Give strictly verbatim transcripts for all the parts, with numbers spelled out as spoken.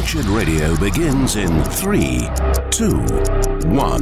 Wretched Radio begins in three, two, one.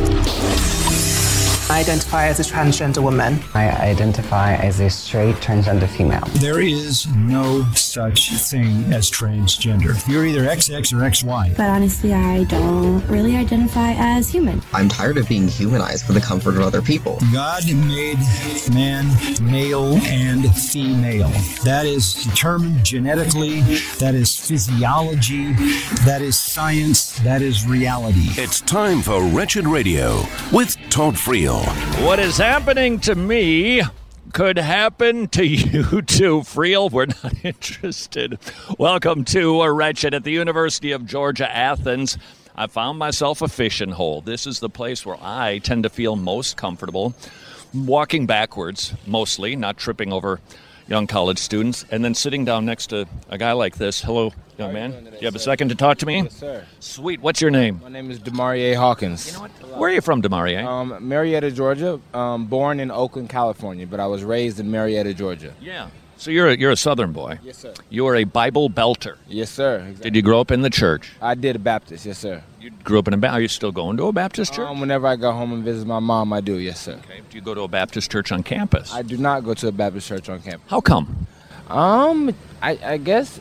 I identify as a transgender woman. I identify as a straight transgender female. There is no such thing as transgender. You're either X X or X Y. But honestly, I don't really identify as human. I'm tired of being humanized for the comfort of other people. God made man male and female. That is determined genetically. That is physiology. That is science. That is reality. It's time for Wretched Radio with Todd Friel. What is happening to me could happen to you too, Friel. We're not interested. Welcome to a Wretched at the University of Georgia, Athens. I found myself a fishing hole. This is the place where I tend to feel most comfortable, walking backwards, mostly, not tripping over young college students, and then sitting down next to a guy like this. Hello, young man. Do you have a second to talk to me? Yes, sir. Sweet. What's your name? My name is Demarie Hawkins. You know what? Where are you from, Demarie? Um, Marietta, Georgia. Um, born in Oakland, California, but I was raised in Marietta, Georgia. Yeah. So you're a, you're a Southern boy. Yes, sir. You are a Bible belter. Yes, sir. Exactly. Did you grow up in the church? I did a Baptist. Yes, sir. You grew up in a Baptist. Are you still going to a Baptist church? Um, whenever I go home and visit my mom, I do. Yes, sir. Okay. Do you go to a Baptist church on campus? I do not go to a Baptist church on campus. How come? Um, I, I guess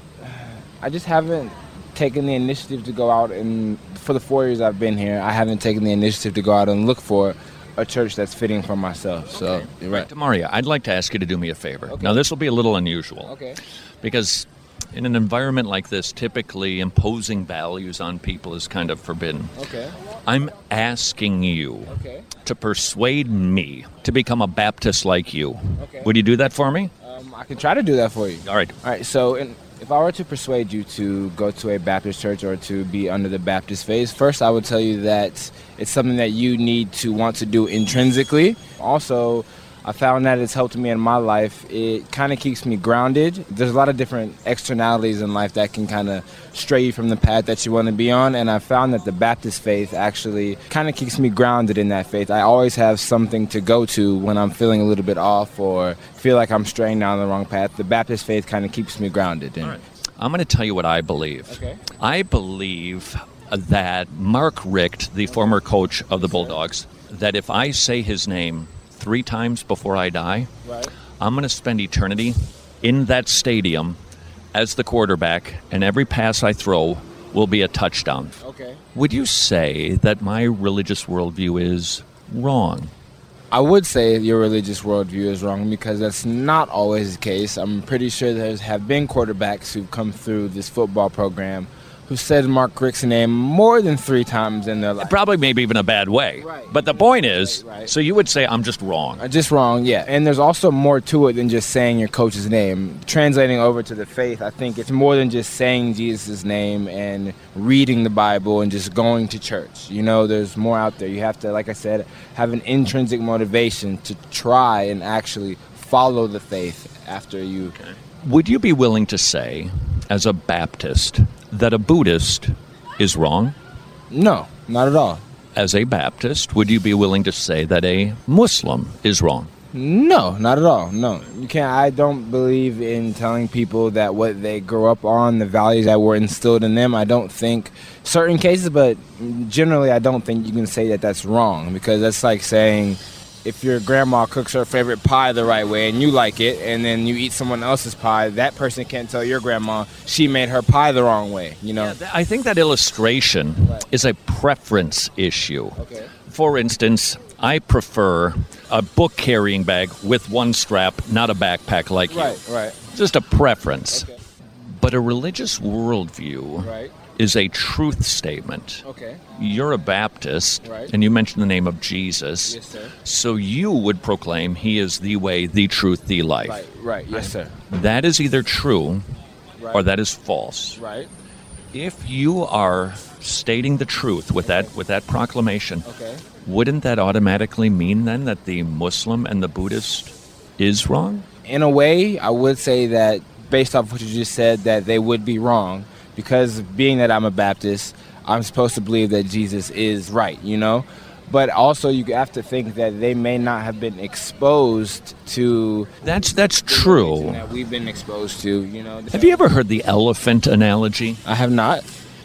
I just haven't taken the initiative to go out and, for the four years I've been here, I haven't taken the initiative to go out and look for a church that's fitting for myself. So, okay. You're right. Demarie, I'd like to ask you to do me a favor. Okay. Now, this will be a little unusual. Okay. Because in an environment like this, typically imposing values on people is kind of forbidden. Okay. I'm asking you Okay. to persuade me to become a Baptist like you. Okay. Would you do that for me? Um, I can try to do that for you. All right. All right, so in, if I were to persuade you to go to a Baptist church or to be under the Baptist faith, first I would tell you that it's something that you need to want to do intrinsically. Also, I found that it's helped me in my life. It kind of keeps me grounded. There's a lot of different externalities in life that can kind of stray you from the path that you want to be on, and I found that the Baptist faith actually kind of keeps me grounded in that faith. I always have something to go to when I'm feeling a little bit off or feel like I'm straying down the wrong path. The Baptist faith kind of keeps me grounded. All right. I'm going to tell you what I believe. Okay. I believe that Mark Richt, the former coach of the Bulldogs, that if I say his name three times before I die, Right. I'm going to spend eternity in that stadium as the quarterback, and every pass I throw will be a touchdown. Okay. Would you say that my religious worldview is wrong? I would say your religious worldview is wrong because that's not always the case. I'm pretty sure there have been quarterbacks who've come through this football program who said Mark Richt's name more than three times in their life. Probably maybe even a bad way. Right. But the point is, Right, right. so you would say I'm just wrong. Uh, Just wrong, yeah. And there's also more to it than just saying your coach's name. Translating over to the faith, I think it's more than just saying Jesus' name and reading the Bible and just going to church. You know, there's more out there. You have to, like I said, have an intrinsic motivation to try and actually follow the faith after you. Okay. Would you be willing to say, as a Baptist, that a Buddhist is wrong? No, not at all. As a Baptist, would you be willing to say that a Muslim is wrong? No, not at all. No, you can't. I don't believe in telling people that what they grew up on, the values that were instilled in them. I don't think certain cases, but generally, I don't think you can say that that's wrong because that's like saying if your grandma cooks her favorite pie the right way and you like it, and then you eat someone else's pie, that person can't tell your grandma she made her pie the wrong way. You know. Yeah, th- I think that illustration Right. is a preference issue. Okay. For instance, I prefer a book-carrying bag with one strap, not a backpack like Right. you. Right. Just a preference. Okay. But a religious worldview Right. is a truth statement. Okay. You're a Baptist, Right. and you mentioned the name of Jesus. Yes, sir. So you would proclaim he is the way, the truth, the life. Right. Right. Yes, sir. That is either true Right. or that is false. Right. If you are stating the truth with that with that proclamation, Okay. wouldn't that automatically mean then that the Muslim and the Buddhist is wrong? In a way, I would say that based off what you just said, that they would be wrong because being that I'm a Baptist, I'm supposed to believe that Jesus is right, you know? But also you have to think that they may not have been exposed to That's that's the true. religion that we've been exposed to, you know? Have you ever heard the elephant analogy? I have not.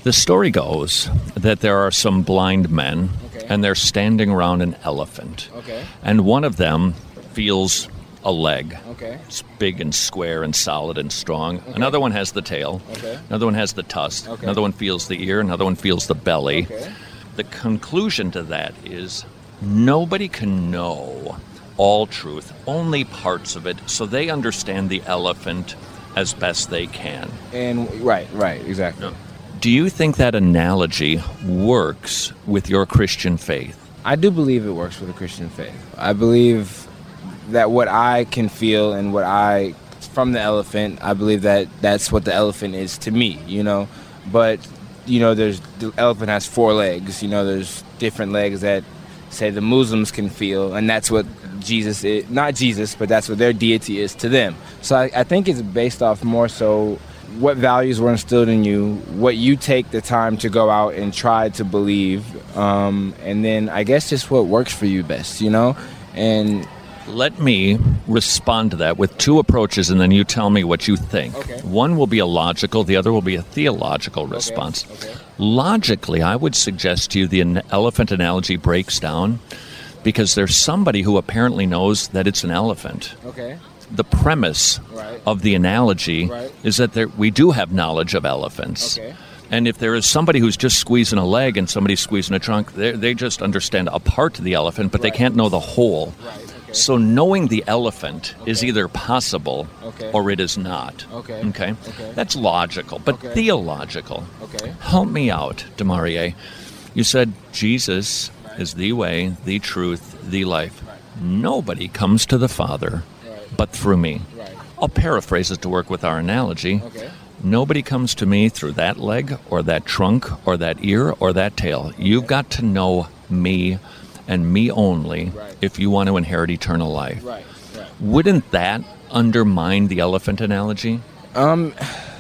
The story goes that there are some blind men, Okay. and they're standing around an elephant. Okay. And one of them feels a leg. Okay. It's big and square and solid and strong. Another one has the tail. Okay. Another one has the tusk. Okay. Another one feels the ear. Another one feels the belly. Okay. The conclusion to that is nobody can know all truth, only parts of it, so they understand the elephant as best they can. And right, right, exactly. Do you think that analogy works with your Christian faith? I do believe it works with a Christian faith. I believe that what I can feel and what I, from the elephant, I believe that that's what the elephant is to me, you know. But, you know, there's, the elephant has four legs. You know, there's different legs that, say, the Muslims can feel, and that's what Jesus is, not Jesus, but that's what their deity is to them. So I, I think it's based off more so what values were instilled in you, what you take the time to go out and try to believe, um, and then I guess just what works for you best, you know? And let me respond to that with two approaches, and then you tell me what you think. Okay. One will be a logical, the other will be a theological response. Okay. Logically, I would suggest to you the an- elephant analogy breaks down because there's somebody who apparently knows that it's an elephant. Okay. The premise Right. of the analogy Right. is that there, we do have knowledge of elephants. Okay. And if there is somebody who's just squeezing a leg and somebody squeezing a trunk, they they just understand a part of the elephant, but they Right. can't know the whole. Right. Okay. So knowing the elephant is Okay. either possible Okay. or it is not. Okay. Okay? Okay. That's logical, but Okay. theological. Okay. Help me out, Demarie. You said Jesus Right. is the way, the truth, the life. Right. Nobody comes to the Father Right. but through me. Right. I'll paraphrase it to work with our analogy. Okay. Nobody comes to me through that leg or that trunk or that ear or that tail. You've got to know me and me only Right. if you want to inherit eternal life. Right. Right. Wouldn't that undermine the elephant analogy? Um,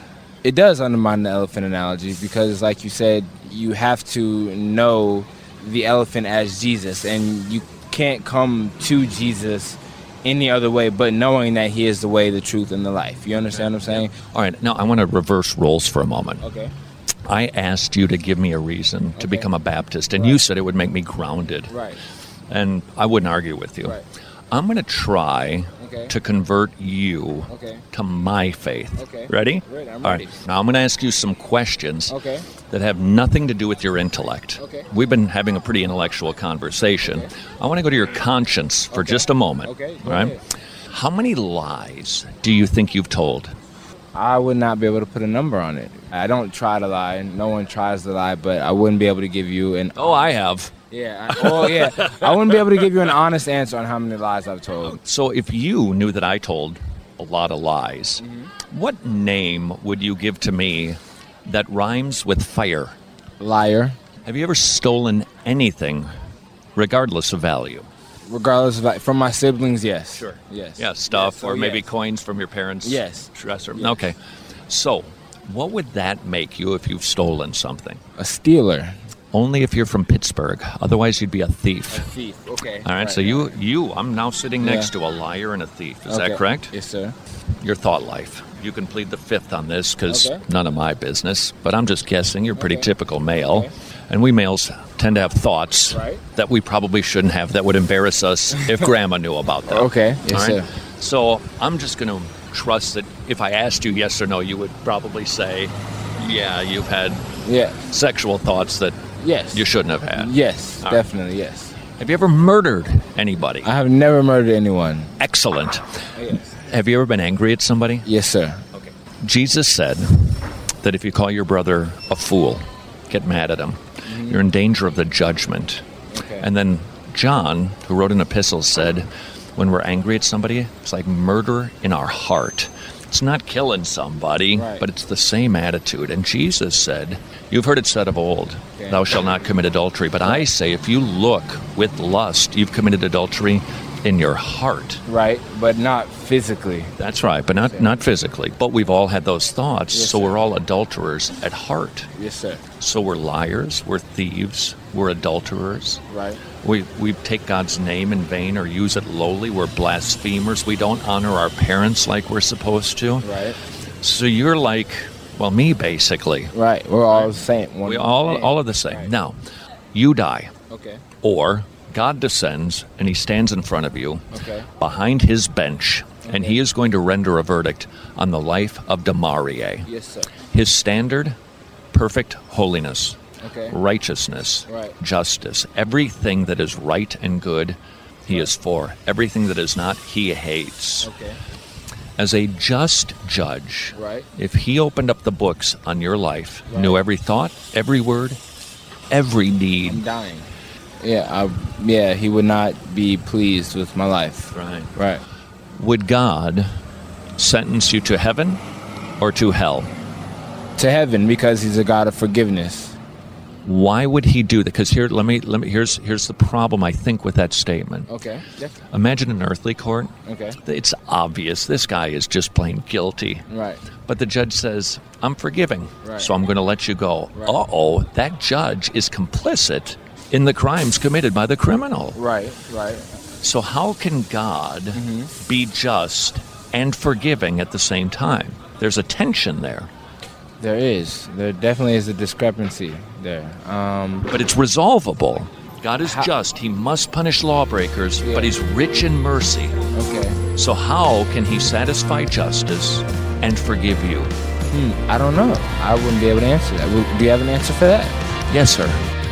it does undermine the elephant analogy because, like you said, you have to know the elephant as Jesus, and you can't come to Jesus any other way but knowing that he is the way, the truth, and the life. You understand what I'm saying? All right, now I want to reverse roles for a moment. Okay. I asked you to give me a reason to Okay. become a Baptist, and Right. you said it would make me grounded. Right. And I wouldn't argue with you. Right. I'm going to try Okay. to convert you Okay. to my faith. Okay. Ready? Ready, I'm All ready. right. Now I'm going to ask you some questions Okay. that have nothing to do with your intellect. Okay. We've been having a pretty intellectual conversation. Okay. I want to go to your conscience for Okay. just a moment. Okay, go All right? ahead. How many lies do you think you've told? I would not be able to put a number on it. I don't try to lie. No one tries to lie, but I wouldn't be able to give you an. Oh, I have. Yeah. I, oh, yeah. I wouldn't be able to give you an honest answer on how many lies I've told. So if you knew that I told a lot of lies, Mm-hmm. what name would you give to me that rhymes with fire? Liar. Have you ever stolen anything, regardless of value? Regardless of like, from my siblings, yes. Sure. Yes. Yeah, stuff, Yes. So or maybe yes. coins from your parents' Yes. dresser. Yes. Okay. So, what would that make you if you've stolen something? A stealer. Only if you're from Pittsburgh. Otherwise, you'd be a thief. Thief. Okay. All right, so you, you, I'm now sitting Yeah. next to a liar and a thief. Is Okay. that correct? Yes, sir. Your thought life. You can plead the fifth on this because Okay. none of my business, but I'm just guessing. You're pretty Okay. typical male. Okay. And we males tend to have thoughts Right. that we probably shouldn't have that would embarrass us if grandma knew about them. Okay. Yes, All right? sir. So I'm just going to trust that if I asked you yes or no, you would probably say, yeah, you've had Yeah. sexual thoughts that Yes. you shouldn't have had. Yes. All right. Definitely. Yes. Have you ever murdered anybody? I have never murdered anyone. Excellent. Yes. Have you ever been angry at somebody? Yes, sir. Okay. Jesus said that if you call your brother a fool, get mad at him, you're in danger of the judgment. Okay. And then John, who wrote an epistle, said when we're angry at somebody, it's like murder in our heart. It's not killing somebody, Right. but it's the same attitude. And Jesus said, you've heard it said of old, Okay. thou shalt not commit adultery. But I say, if you look with lust, you've committed adultery in your heart. Right, but not physically. That's right, but not, not physically. But we've all had those thoughts, Yes, so sir. we're all adulterers at heart. Yes, sir. So we're liars, we're thieves, we're adulterers. Right. We we take God's name in vain or use it lowly. We're blasphemers. We don't honor our parents like we're supposed to. Right. So you're like Well, me, basically. Right. We're all the same. One We all man. all are the same. Right. Now, you die. Okay. Or God descends and he stands in front of you Okay. behind his bench, and Okay. he is going to render a verdict on the life of Demarie. Yes, sir. His standard, perfect holiness, Okay. righteousness, Right. justice. Everything that is right and good, he is for. Everything that is not, he hates. Okay. As a just judge, Right. if he opened up the books on your life, Right. knew every thought, every word, every I'm deed. dying. Yeah, I, yeah, he would not be pleased with my life. Right. Right. Would God sentence you to heaven or to hell? To heaven, because he's a God of forgiveness. Why would he do that? Because here, let me, let me. Here's here's the problem I think with that statement. Okay. Yeah. Imagine an earthly court. Okay. It's obvious this guy is just plain guilty. Right. But the judge says, "I'm forgiving, Right. so I'm going to let you go." Right. Uh oh, that judge is complicit in the crimes committed by the criminal. Right. Right. So how can God Mm-hmm. be just and forgiving at the same time? There's a tension there. There is. There definitely is a discrepancy there. Um, But it's resolvable. God is How- just. He must punish lawbreakers, Yeah. but he's rich in mercy. okay. So how can he satisfy justice and forgive you? Hmm, I don't know. I wouldn't be able to answer that. Would- Do you have an answer for that? Yes, sir.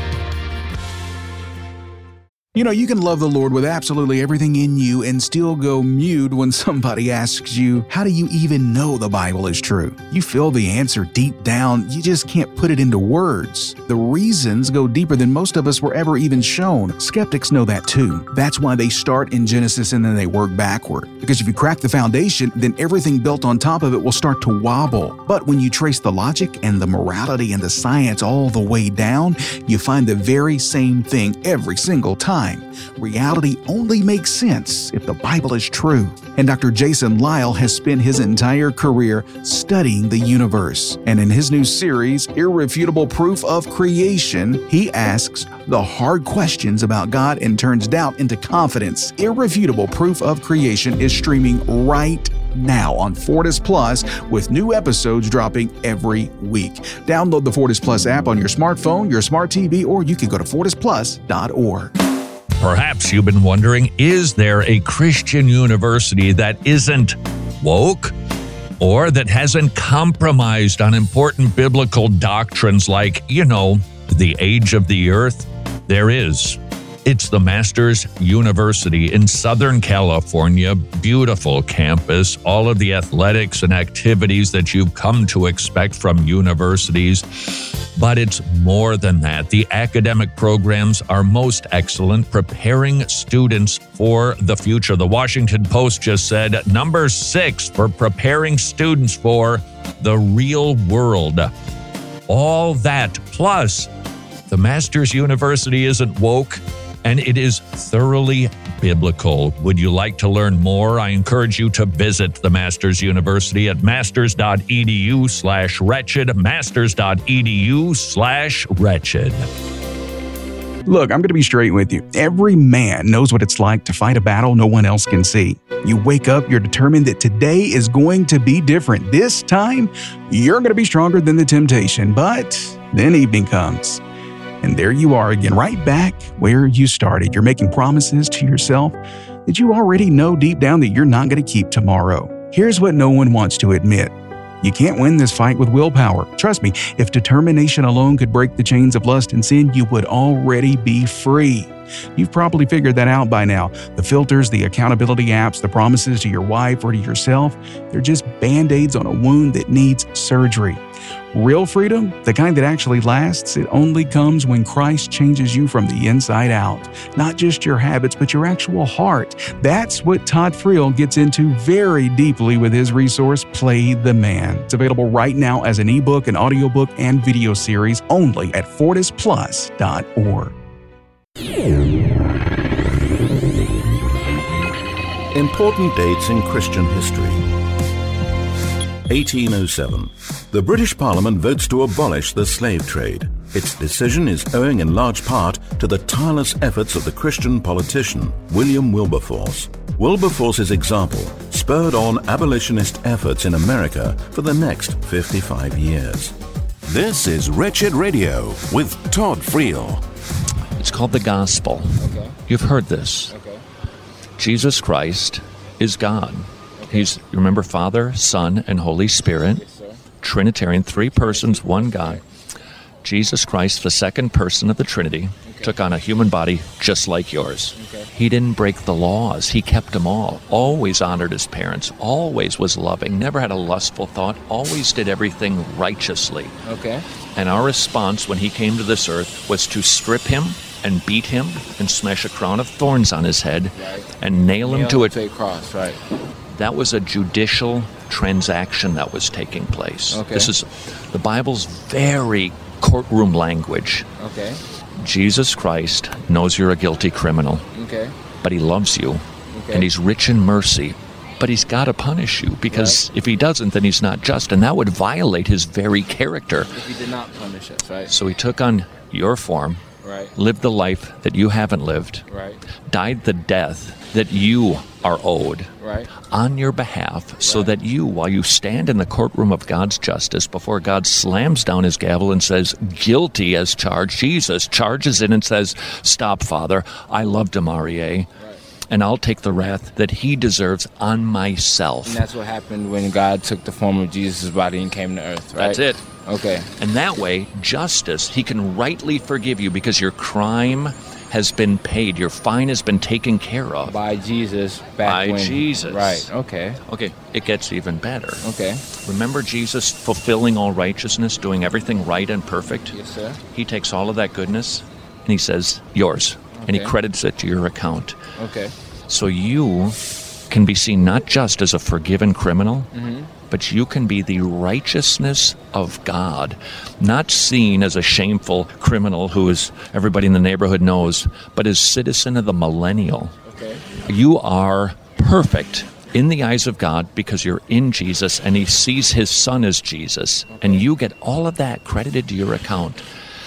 You know, you can love the Lord with absolutely everything in you and still go mute when somebody asks you, how do you even know the Bible is true? You feel the answer deep down, you just can't put it into words. The reasons go deeper than most of us were ever even shown. Skeptics know that too. That's why they start in Genesis and then they work backward. Because if you crack the foundation, then everything built on top of it will start to wobble. But when you trace the logic and the morality and the science all the way down, you find the very same thing every single time. Reality only makes sense if the Bible is true. And Doctor Jason Lisle has spent his entire career studying the universe. And in his new series, Irrefutable Proof of Creation, he asks the hard questions about God and turns doubt into confidence. Irrefutable Proof of Creation is streaming right now on Fortis Plus, with new episodes dropping every week. Download the Fortis Plus app on your smartphone, your smart T V, or you can go to fortis plus dot org. Perhaps you've been wondering, is there a Christian university that isn't woke or that hasn't compromised on important biblical doctrines like, you know, the age of the earth? There is. It's the Masters University in Southern California. Beautiful campus, all of the athletics and activities that you've come to expect from universities. But it's more than that. The academic programs are most excellent, preparing students for the future. The Washington Post just said number six for preparing students for the real world. All that, plus the Masters University isn't woke, and it is thoroughly biblical. Would you like to learn more? I encourage you to visit the Masters University at masters.edu slash wretched, masters.edu slash wretched. Look, I'm going to be straight with you. Every man knows what it's like to fight a battle no one else can see. You wake up, you're determined that today is going to be different. This time, you're going to be stronger than the temptation. But then evening comes. And there you are again, right back where you started. You're making promises to yourself that you already know deep down that you're not going to keep tomorrow. Here's what no one wants to admit. You can't win this fight with willpower. Trust me, if determination alone could break the chains of lust and sin, you would already be free. You've probably figured that out by now. The filters, the accountability apps, the promises to your wife or to yourself, they're just band-aids on a wound that needs surgery. Real freedom, the kind that actually lasts, it only comes when Christ changes you from the inside out. Not just your habits, but your actual heart. That's what Todd Friel gets into very deeply with his resource, Play the Man. It's available right now as an ebook, an audiobook, and video series only at fortis plus dot org. Important dates in Christian history. eighteen oh seven. The British Parliament votes to abolish the slave trade. Its decision is owing in large part to the tireless efforts of the Christian politician William Wilberforce. Wilberforce's example spurred on abolitionist efforts in America for the next fifty-five years. This is Wretched Radio with Todd Friel. It's called the gospel. Okay. You've heard this. Okay. Jesus Christ is God. Okay. He's, you remember, Father, Son, and Holy Spirit. Yes, sir. Trinitarian, three persons, one God. Jesus Christ, the second person of the Trinity, okay. took on a human body just like yours. Okay. He didn't break the laws. He kept them all. Always honored his parents. Always was loving. Never had a lustful thought. Always did everything righteously. Okay. And our response when he came to this earth was to strip him and beat him and smash a crown of thorns on his head right. and nail him nail to him a, to a cross. Right. That was a judicial transaction that was taking place. Okay. This is the Bible's very courtroom language. Okay. Jesus Christ knows you're a guilty criminal. Okay. But he loves you. Okay. And he's rich in mercy. But he's got to punish you because right. if he doesn't, then he's not just. And that would violate his very character. If he did not punish us, right? So he took on your form. Right. Lived the life that you haven't lived. Right. Died the death that you are owed. Right. On your behalf, right. so that you, while you stand in the courtroom of God's justice, before God slams down his gavel and says, guilty as charged, Jesus charges in and says, stop, Father, I love Demarie, right. and I'll take the wrath that he deserves on myself. And that's what happened when God took the form of Jesus' body and came to earth, right? That's it. Okay. And that way, justice, he can rightly forgive you because your crime has been paid. Your fine has been taken care of. By Jesus. Back By when, Jesus. Right. Okay. Okay. It gets even better. Okay. Remember Jesus fulfilling all righteousness, doing everything right and perfect? Yes, sir. He takes all of that goodness and he says, yours. Okay. And he credits it to your account. Okay. So you can be seen not just as a forgiven criminal, mm-hmm. but you can be the righteousness of God, not seen as a shameful criminal who is everybody in the neighborhood knows, but as citizen of the millennial. Okay. You are perfect in the eyes of God because you're in Jesus and he sees his son as Jesus, okay. and you get all of that credited to your account.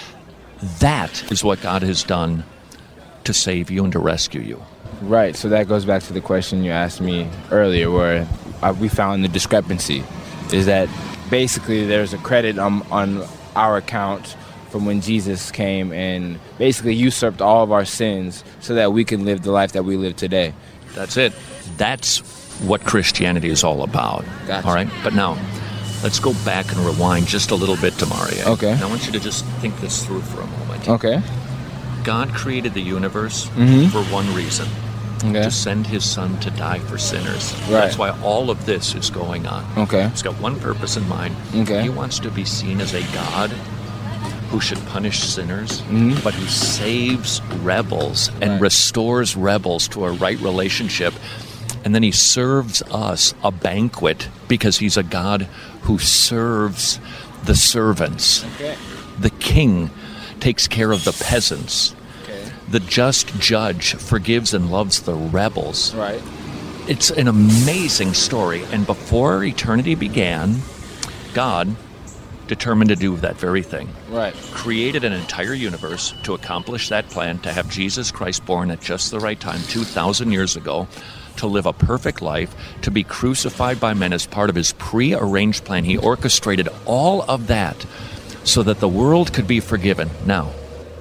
That is what God has done to save you and to rescue you. Right, so that goes back to the question you asked me earlier where uh, we found the discrepancy, is that basically there's a credit on, on our account from when Jesus came and basically usurped all of our sins so that we can live the life that we live today. That's it. That's what Christianity is all about. Gotcha. All right, but now let's go back and rewind just a little bit to Maria. Okay. And I want you to just think this through for a moment. Okay. God created the universe mm-hmm. for one reason. Okay. To send his son to die for sinners. Right. That's why all of this is going on. Okay. He's got one purpose in mind. Okay. He wants to be seen as a God who should punish sinners, mm-hmm. but who saves rebels and right. restores rebels to a right relationship. And then he serves us a banquet because he's a God who serves the servants. Okay. The king takes care of the peasants. The just judge forgives and loves the rebels. Right. It's an amazing story. And before eternity began, God determined to do that very thing. Right. Created an entire universe to accomplish that plan, to have Jesus Christ born at just the right time, two thousand years ago, to live a perfect life, to be crucified by men as part of his pre-arranged plan. He orchestrated all of that so that the world could be forgiven. Now,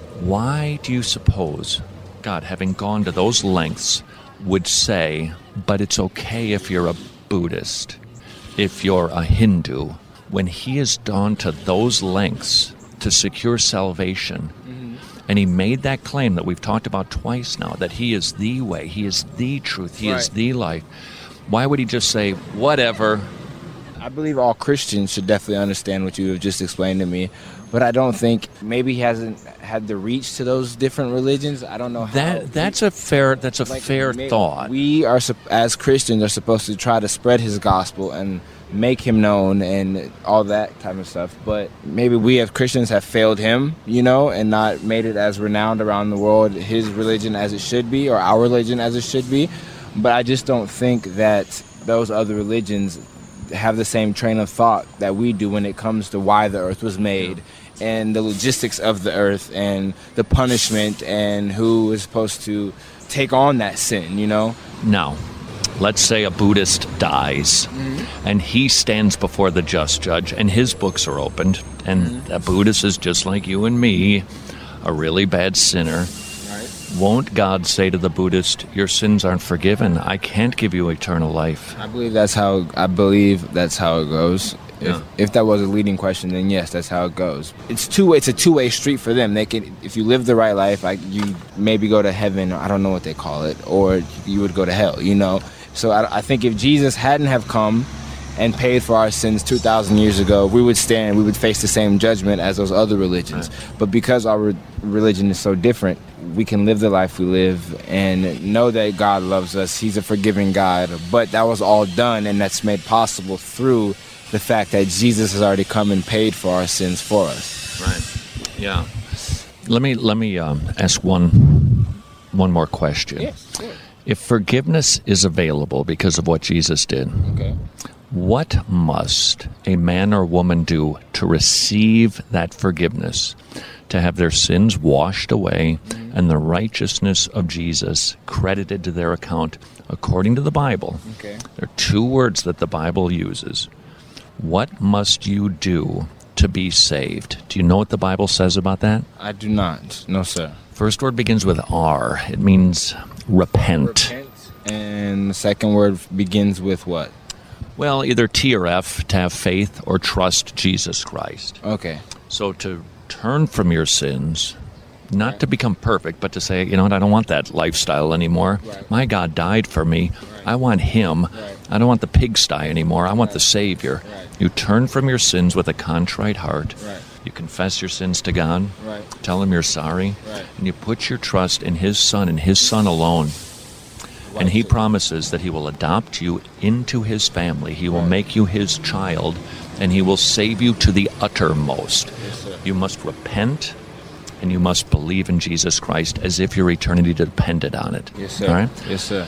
why do you suppose God, having gone to those lengths, would say, but it's okay if you're a Buddhist, if you're a Hindu, when he has gone to those lengths to secure salvation, mm-hmm. and he made that claim that we've talked about twice now, that he is the way, he is the truth, he right. is the life, why would he just say, whatever? I believe all Christians should definitely understand what you have just explained to me, but I don't think maybe he hasn't had the reach to those different religions. I don't know how. That that's a fair that's a like, fair thought. We are as Christians are supposed to try to spread his gospel and make him known and all that kind of stuff. But maybe we as Christians have failed him, you know, and not made it as renowned around the world, his religion as it should be, or our religion as it should be. But I just don't think that those other religions have the same train of thought that we do when it comes to why the earth was made and the logistics of the earth and the punishment and who is supposed to take on that sin, you know? Now, let's say a Buddhist dies, mm-hmm. and he stands before the just judge, and his books are opened, and mm-hmm. a Buddhist is just like you and me, a really bad sinner. Right. Won't God say to the Buddhist, your sins aren't forgiven? I can't give you eternal life. I believe that's how I believe that's how it goes. Yeah. If, if that was a leading question, then yes, that's how it goes. It's two. It's a two-way street for them. They can, if you live the right life, like you maybe go to heaven. I don't know what they call it, or you would go to hell. You know. So I, I think if Jesus hadn't have come and paid for our sins two thousand years ago, we would stand. We would face the same judgment as those other religions. Right. But because our re- religion is so different, we can live the life we live and know that God loves us. He's a forgiving God. But that was all done, and that's made possible through the fact that Jesus has already come and paid for our sins for us. Right. Yeah. Let me let me um, ask one one more question. Yes. Sure. If forgiveness is available because of what Jesus did, okay, what must a man or woman do to receive that forgiveness, to have their sins washed away, mm-hmm. and the righteousness of Jesus credited to their account according to the Bible? Okay. There are two words that the Bible uses. What must you do to be saved? Do you know what the Bible says about that? I do not. No, sir. First word begins with R. It means repent. Repent. And the second word begins with what? Well, either T or F, to have faith or trust Jesus Christ. Okay. So to turn from your sins, not right. to become perfect, but to say, you know what, I don't want that lifestyle anymore. Right. My God died for me. Right. I want Him. Right. I don't want the pigsty anymore. I want right. the Savior. Right. You turn from your sins with a contrite heart. Right. You confess your sins to God. Right. Tell Him you're sorry. Right. And you put your trust in His Son and His Son alone. Right. And He promises that He will adopt you into His family. He will right. make you His child, and He will save you to the uttermost. Yes, sir. You must repent, and you must believe in Jesus Christ as if your eternity depended on it. Yes, sir. All right? Yes, sir.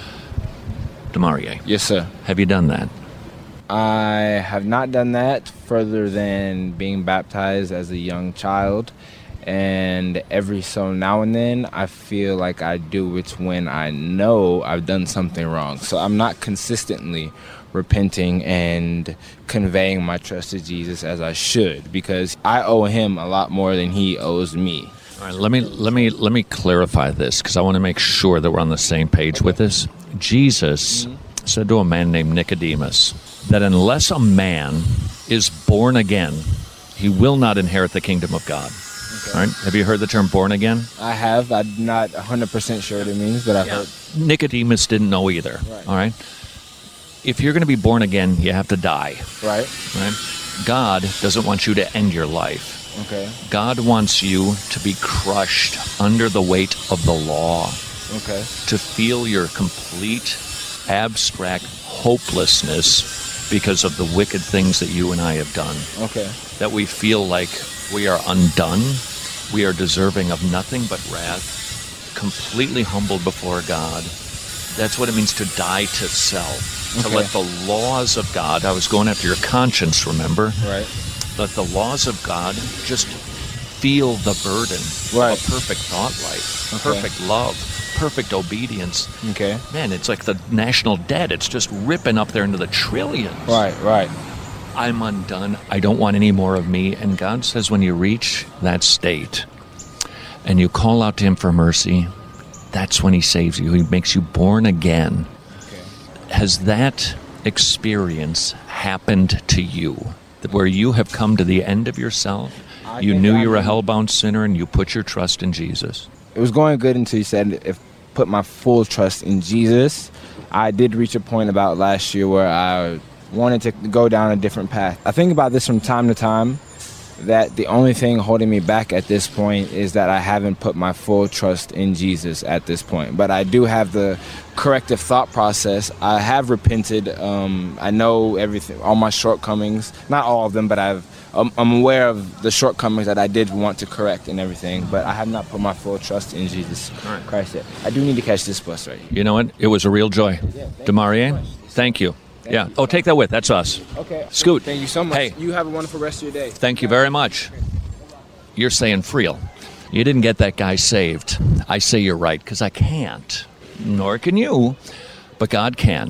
Demarie. Yes, sir. Have you done that? I have not done that further than being baptized as a young child. And every so now and then, I feel like I do it when I know I've done something wrong. So I'm not consistently repenting and conveying my trust to Jesus as I should, because I owe Him a lot more than He owes me. All right, let me let me let me clarify this, because I want to make sure that we're on the same page okay. with this. Jesus mm-hmm. said to a man named Nicodemus that unless a man is born again, he will not inherit the kingdom of God. Okay. All right? Have you heard the term born again? I have. I'm not one hundred percent sure what it means, but I've yeah. heard. Nicodemus didn't know either. Right. All right? If you're going to be born again, you have to die. Right. Right? God doesn't want you to end your life. Okay. God wants you to be crushed under the weight of the law. Okay. To feel your complete, abstract hopelessness because of the wicked things that you and I have done. Okay. That we feel like we are undone, we are deserving of nothing but wrath, completely humbled before God. That's what it means to die to self, okay. to let the laws of God, I was going after your conscience, remember? Right. Let the laws of God just feel the burden right. of a perfect thought life, okay. perfect love, perfect obedience. Okay. Man, it's like the national debt. It's just ripping up there into the trillions. Right, right. I'm undone. I don't want any more of me. And God says when you reach that state and you call out to Him for mercy, that's when He saves you. He makes you born again. Okay. Has that experience happened to you? Where you have come to the end of yourself? I you knew I you were a mean, hellbound sinner and you put your trust in Jesus. It was going good until you said, if put my full trust in Jesus. I did reach a point about last year where I wanted to go down a different path. I think about this from time to time, that the only thing holding me back at this point is that I haven't put my full trust in Jesus at this point. But I do have the corrective thought process. I have repented. Um, I know everything, all my shortcomings. Not all of them, but I've, um, I'm aware of the shortcomings that I did want to correct and everything. But I have not put my full trust in Jesus right. Christ yet. I do need to catch this bus right here. You know what? It was a real joy. Yeah, Demarie, thank you. Thank yeah. you. Oh, take that with. That's us. Okay. Scoot. Thank you so much. Hey. You have a wonderful rest of your day. Thank you very much. You're saying Friel, you didn't get that guy saved. I say you're right, because I can't. Nor can you. But God can.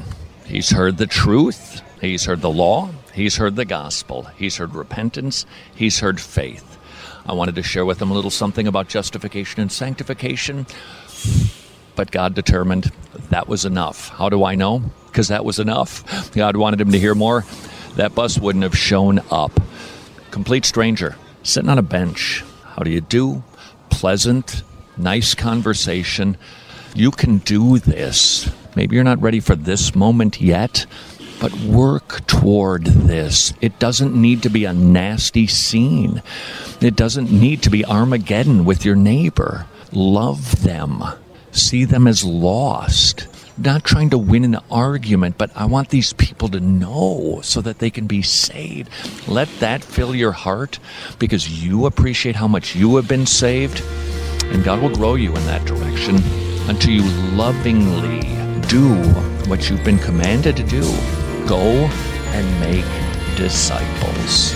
He's heard the truth. He's heard the law. He's heard the gospel. He's heard repentance. He's heard faith. I wanted to share with him a little something about justification and sanctification, but God determined that was enough. How do I know? Because that was enough. God wanted him to hear more. That bus wouldn't have shown up. Complete stranger, sitting on a bench. How do you do? Pleasant, nice conversation. You can do this. Maybe you're not ready for this moment yet, but work toward this. It doesn't need to be a nasty scene. It doesn't need to be Armageddon with your neighbor. Love them. See them as lost. Not trying to win an argument, but I want these people to know so that they can be saved. Let that fill your heart because you appreciate how much you have been saved, and God will grow you in that direction until you lovingly do what you've been commanded to do. Go and make disciples.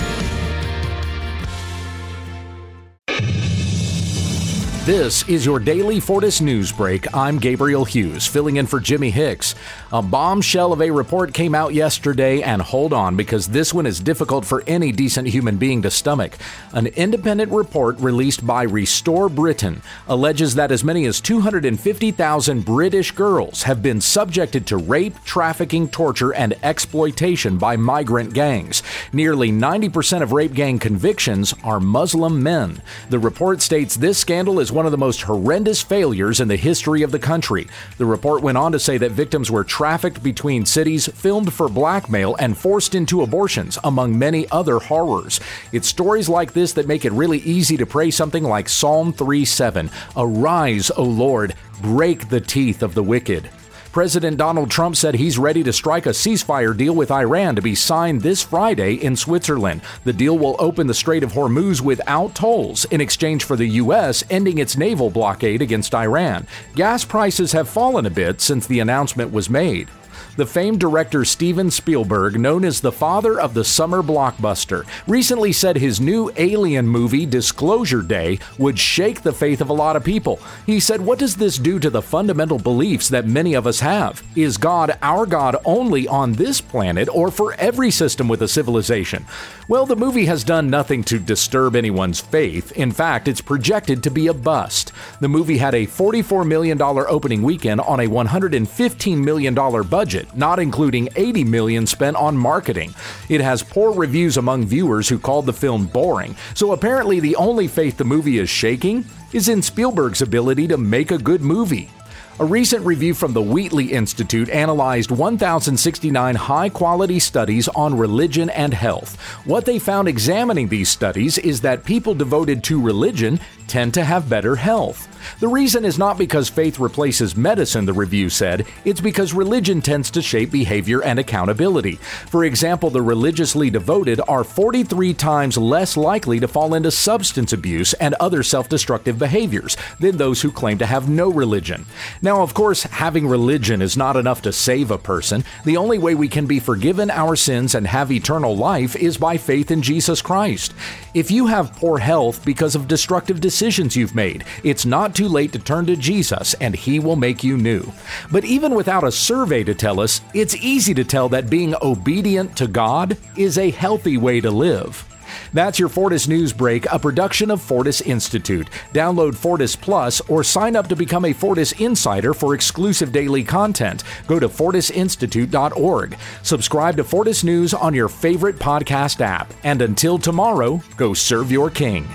This is your daily Fortis News Break. I'm Gabriel Hughes, filling in for Jimmy Hicks. A bombshell of a report came out yesterday, and hold on, because this one is difficult for any decent human being to stomach. An independent report released by Restore Britain alleges that as many as two hundred fifty thousand British girls have been subjected to rape, trafficking, torture, and exploitation by migrant gangs. Nearly ninety percent of rape gang convictions are Muslim men. The report states this scandal is one of the most horrendous failures in the history of the country. The report went on to say that victims were trafficked between cities, filmed for blackmail, and forced into abortions, among many other horrors. It's stories like this that make it really easy to pray something like Psalm three seven, "Arise, O Lord, break the teeth of the wicked." President Donald Trump said he's ready to strike a ceasefire deal with Iran to be signed this Friday in Switzerland. The deal will open the Strait of Hormuz without tolls in exchange for the U S ending its naval blockade against Iran. Gas prices have fallen a bit since the announcement was made. The famed director Steven Spielberg, known as the father of the summer blockbuster, recently said his new Alien movie, Disclosure Day, would shake the faith of a lot of people. He said, "What does this do to the fundamental beliefs that many of us have? Is God our God only on this planet or for every system with a civilization?" Well, the movie has done nothing to disturb anyone's faith. In fact, it's projected to be a bust. The movie had a forty-four million dollars opening weekend on a one hundred fifteen million dollars budget, not including eighty million dollars spent on marketing. It has poor reviews among viewers who called the film boring, so apparently the only faith the movie is shaking is in Spielberg's ability to make a good movie. A recent review from the Wheatley Institute analyzed one thousand sixty-nine high-quality studies on religion and health. What they found examining these studies is that people devoted to religion tend to have better health. The reason is not because faith replaces medicine, the review said. It's because religion tends to shape behavior and accountability. For example, the religiously devoted are forty-three times less likely to fall into substance abuse and other self-destructive behaviors than those who claim to have no religion. Now, of course, having religion is not enough to save a person. The only way we can be forgiven our sins and have eternal life is by faith in Jesus Christ. If you have poor health because of destructive decisions you've made, it's not too late to turn to Jesus and He will make you new. But even without a survey to tell us, it's easy to tell that being obedient to God is a healthy way to live. That's your Fortis News Break, a production of Fortis Institute. Download Fortis Plus or sign up to become a Fortis Insider for exclusive daily content. Go to fortis institute dot org. Subscribe to Fortis News on your favorite podcast app. And until tomorrow, go serve your King.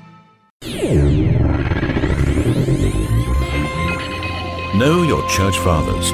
Know your church fathers.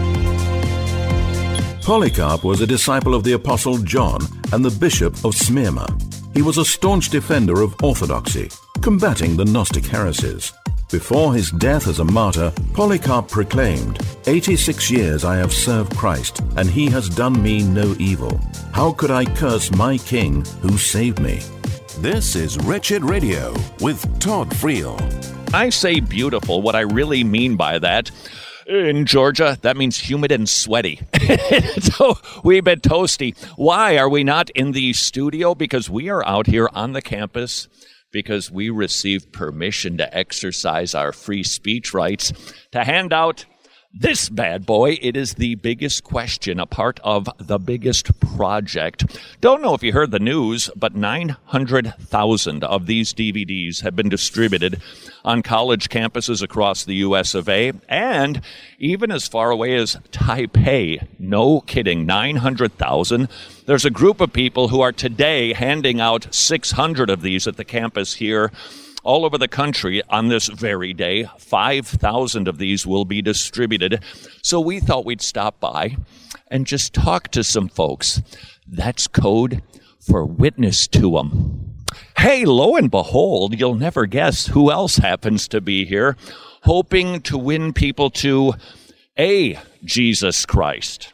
Polycarp was a disciple of the Apostle John and the Bishop of Smyrna. He was a staunch defender of orthodoxy, combating the Gnostic heresies. Before his death as a martyr, Polycarp proclaimed, eighty-six years I have served Christ, and he has done me no evil. How could I curse my King who saved me?" This is Wretched Radio with Todd Friel. I say beautiful. What I really mean by that, in Georgia, that means humid and sweaty. So we've been toasty. Why are we not in the studio? Because we are out here on the campus because we received permission to exercise our free speech rights to hand out This bad boy, it is the biggest question, a part of the biggest project. Don't know if you heard the news, but nine hundred thousand of these D V Ds have been distributed on college campuses across the U S of A, and even as far away as Taipei. No kidding, nine hundred thousand. There's a group of people who are today handing out six hundred of these at the campus here all over the country on this very day. five thousand of these will be distributed. So we thought we'd stop by and just talk to some folks. That's code for witness to them. Hey, lo and behold, you'll never guess who else happens to be here, hoping to win people to a Jesus Christ.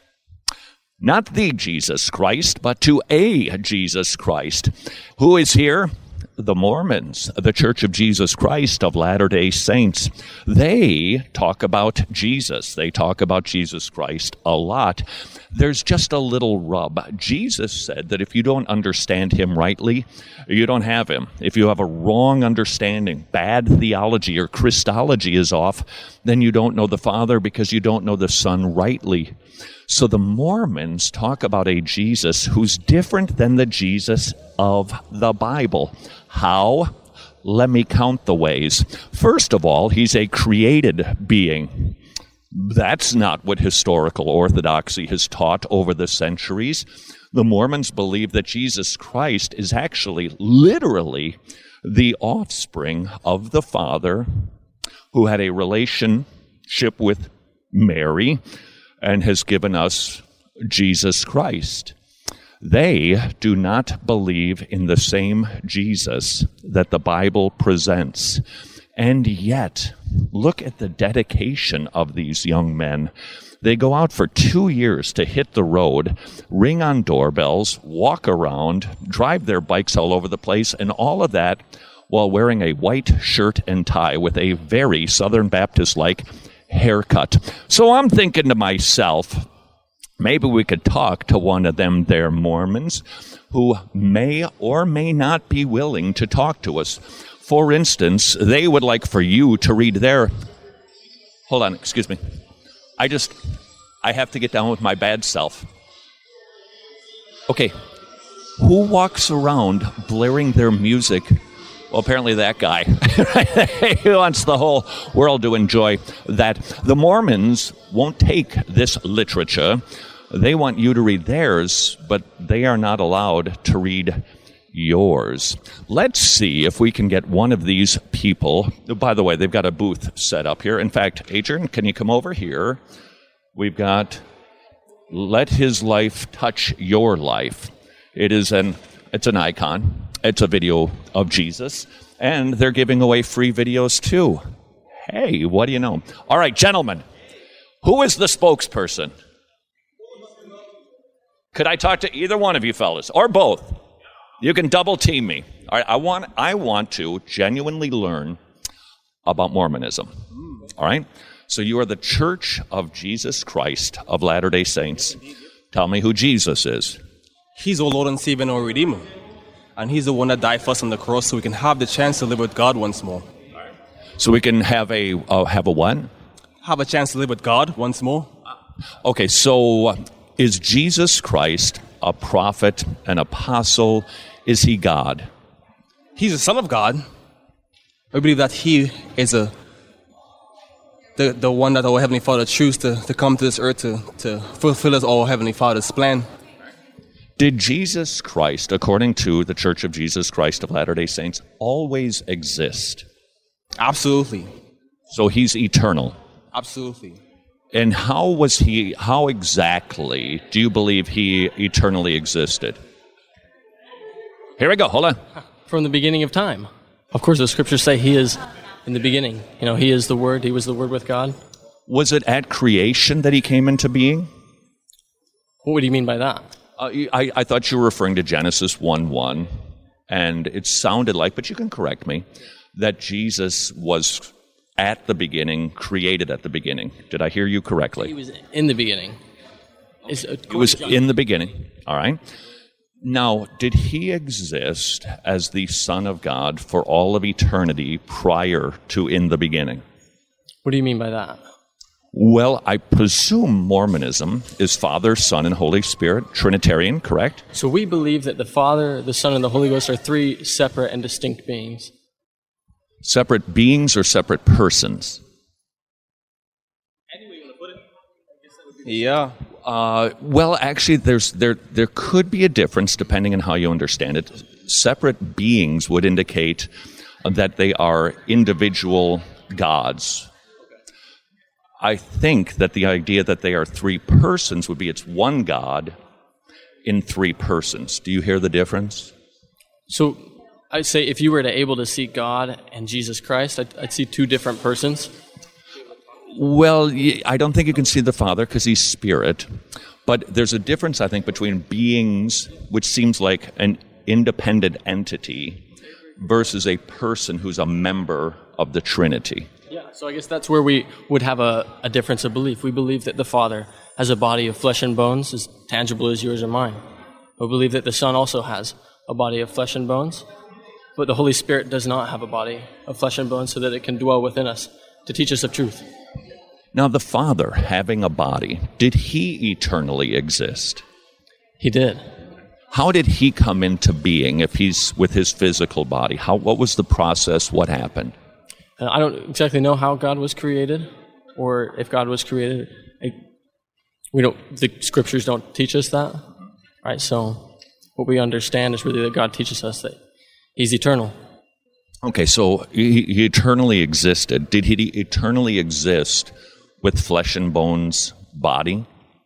Not the Jesus Christ, but to a Jesus Christ. Who is here? The Mormons, the Church of Jesus Christ of Latter-day Saints. They talk about Jesus. They talk about Jesus Christ a lot. There's just a little rub. Jesus said that if you don't understand him rightly, you don't have him. If you have a wrong understanding, bad theology, or Christology is off, then you don't know the Father because you don't know the Son rightly. So the Mormons talk about a Jesus who's different than the Jesus of the Bible. How? Let me count the ways. First of all, he's a created being. That's not what historical orthodoxy has taught over the centuries. The Mormons believe that Jesus Christ is actually literally the offspring of the Father who had a relationship with Mary and has given us Jesus Christ. They do not believe in the same Jesus that the Bible presents. And yet, look at the dedication of these young men. They go out for two years to hit the road, ring on doorbells, walk around, drive their bikes all over the place, and all of that while wearing a white shirt and tie with a very Southern Baptist-like haircut. So I'm thinking to myself, maybe we could talk to one of them there Mormons who may or may not be willing to talk to us. For instance, they would like for you to read their... Hold on, excuse me. I just... I have to get down with my bad self. Okay. Who walks around blaring their music? Well, apparently that guy. He wants the whole world to enjoy that. The Mormons won't take this literature. They want you to read theirs, but they are not allowed to read yours. Let's see if we can get one of these people. By the way, they've got a booth set up here. In fact, Adrian, can you come over here? We've got Let His Life Touch Your Life. It is an, it's an icon. It's a video of Jesus, and they're giving away free videos too. Hey, what do you know? All right, gentlemen, who is the spokesperson? Could I talk to either one of you fellas, or both? You can double team me. All right, I want, I want to genuinely learn about Mormonism. All right? So you are the Church of Jesus Christ of Latter-day Saints. Tell me who Jesus is. He's our Lord and Savior and our Redeemer. And he's the one that died for us on the cross so we can have the chance to live with God once more. So we can have a, uh, have a what? Have a chance to live with God once more. Okay, so is Jesus Christ a prophet, an apostle? Is he God? He's the Son of God. I believe that he is a the, the one that our Heavenly Father chose to, to come to this earth to, to fulfill us our Heavenly Father's plan. Did Jesus Christ, according to the Church of Jesus Christ of Latter-day Saints, always exist? Absolutely. So he's eternal? Absolutely. And how was he, how exactly do you believe he eternally existed? Here we go, hold on. From the beginning of time. Of course, the scriptures say he is in the beginning. You know, he is the Word, he was the Word with God. Was it at creation that he came into being? What do you mean by that? Uh, I, I thought you were referring to Genesis one one, and it sounded like, but you can correct me, that Jesus was at the beginning, created at the beginning. Did I hear you correctly? He was in the beginning. He was in the beginning, all right. Now, did he exist as the Son of God for all of eternity prior to in the beginning? What do you mean by that? Well, I presume Mormonism is Father, Son, and Holy Spirit, Trinitarian, correct? So we believe that the Father, the Son, and the Holy Ghost are three separate and distinct beings. Separate beings or separate persons? Yeah. Uh, well, actually, there's there there could be a difference depending on how you understand it. Separate beings would indicate that they are individual gods. I think that the idea that they are three persons would be it's one God in three persons. Do you hear the difference? So I'd say if you were to able to see God and Jesus Christ, I'd, I'd see two different persons. Well, I don't think you can see the Father because he's spirit. But there's a difference, I think, between beings, which seems like an independent entity, versus a person who's a member of the Trinity. Yeah, so I guess that's where we would have a, a difference of belief. We believe that the Father has a body of flesh and bones, as tangible as yours or mine. We believe that the Son also has a body of flesh and bones, but the Holy Spirit does not have a body of flesh and bones so that it can dwell within us to teach us of truth. Now, the Father having a body, did he eternally exist? He did. How did he come into being if he's with his physical body? How? What was the process? What happened? And I don't exactly know how God was created, or if God was created. I, we don't. The scriptures don't teach us that, right? So, what we understand is really that God teaches us that he's eternal. Okay, so he, he eternally existed. Did he eternally exist with flesh and bones body?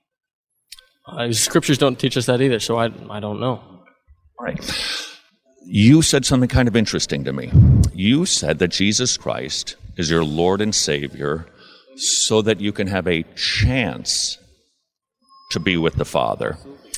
Uh, scriptures don't teach us that either, so I I don't know. All right. You said something kind of interesting to me. You said that Jesus Christ is your Lord and Savior so that you can have a chance to be with the Father.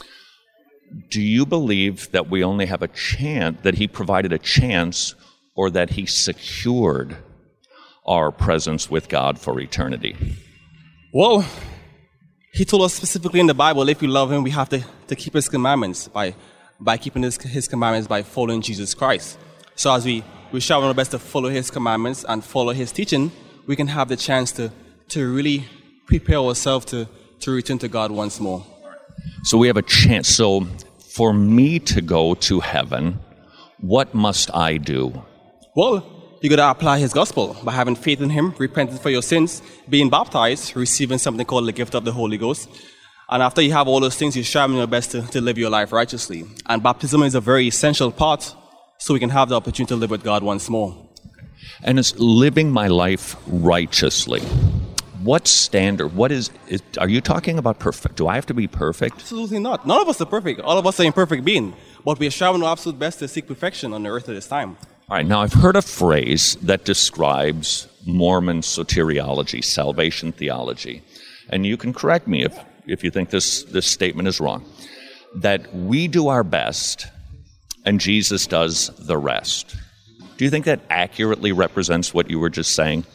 Do you believe that we only have a chance, that he provided a chance, or that he secured our presence with God for eternity? Well, he told us specifically in the Bible, if we love him, we have to, to keep his commandments by by keeping his, his commandments by following Jesus Christ. So as we, we shall our best to follow his commandments and follow his teaching, we can have the chance to, to really prepare ourselves to, to return to God once more. So we have a chance. So for me to go to heaven, what must I do? Well, you got to apply his gospel by having faith in him, repenting for your sins, being baptized, receiving something called the gift of the Holy Ghost. And after you have all those things, you're striving your best to, to live your life righteously. And baptism is a very essential part so we can have the opportunity to live with God once more. And it's living my life righteously. What standard? What is, is are you talking about perfect? Do I have to be perfect? Absolutely not. None of us are perfect. All of us are imperfect beings. But we are striving our absolute best to seek perfection on the earth at this time. All right, now I've heard a phrase that describes Mormon soteriology, salvation theology. And you can correct me if if you think this, this statement is wrong, that we do our best and Jesus does the rest. Do you think that accurately represents what you were just saying?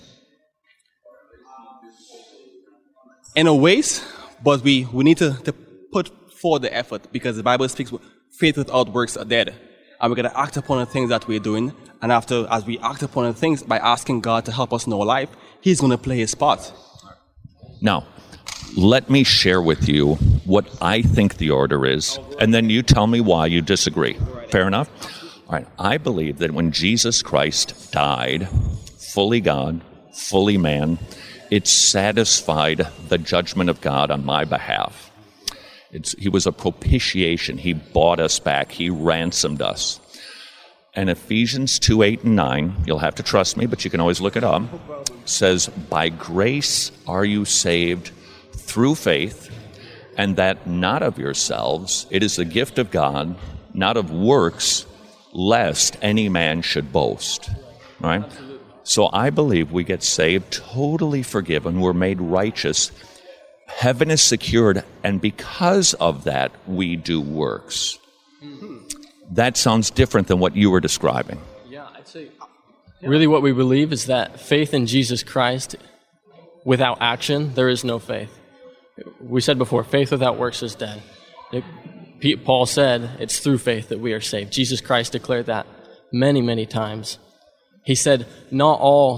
In a ways, but we, we need to, to put forward the effort because the Bible speaks faith without works are dead. And we're going to act upon the things that we're doing. And after, as we act upon the things by asking God to help us in our life, he's going to play his part. Now, let me share with you what I think the order is, and then you tell me why you disagree. Fair enough? All right. I believe that when Jesus Christ died, fully God, fully man, it satisfied the judgment of God on my behalf. It's, he was a propitiation. He bought us back. He ransomed us. And Ephesians two, eight, and nine, you'll have to trust me, but you can always look it up, says, by grace are you saved through faith, and that not of yourselves, it is the gift of God, not of works, lest any man should boast. Right? So I believe we get saved, totally forgiven, we're made righteous, heaven is secured, and because of that, we do works. That sounds different than what you were describing. Yeah, I'd say really what we believe is that faith in Jesus Christ, without action, there is no faith. We said before, faith without works is dead. It, Paul said it's through faith that we are saved. Jesus Christ declared that many, many times. He said, not all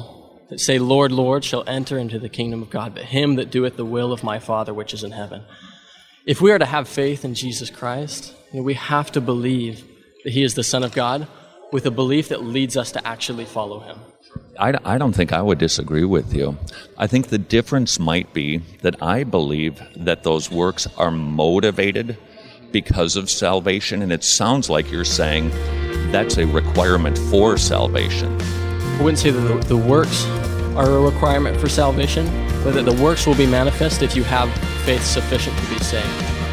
that say, Lord, Lord, shall enter into the kingdom of God, but him that doeth the will of my Father which is in heaven. If we are to have faith in Jesus Christ, you know, we have to believe that he is the Son of God with a belief that leads us to actually follow him. I, I don't think I would disagree with you. I think the difference might be that I believe that those works are motivated because of salvation, and it sounds like you're saying that's a requirement for salvation. I wouldn't say that the, the works are a requirement for salvation, but that the works will be manifest if you have faith sufficient to be saved.